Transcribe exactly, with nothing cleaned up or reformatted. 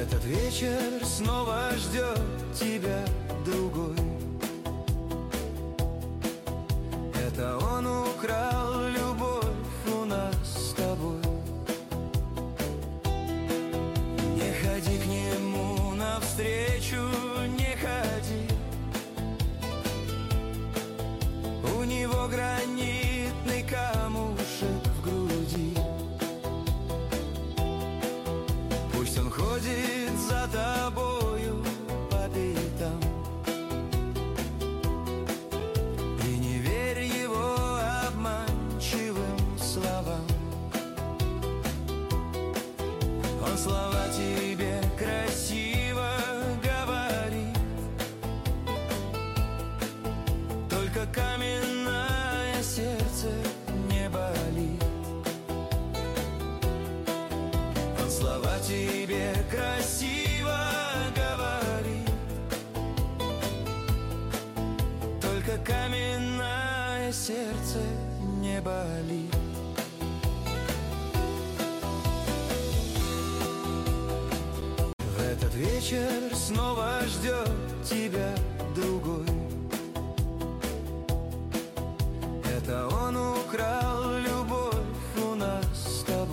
Этот вечер снова ждет тебя другой. Это он украл любовь у нас с тобой. Не ходи к нему навстречу, не ходи. У него гранитный камушек в груди. Пусть он ходит за тобою по пятам, и не верь его обманчивым словам. Он слова тебе красиво говорит, только каменное сердце не болит. Он слова тебе красиво говорит, только каменное сердце не болит. В этот вечер снова ждет тебя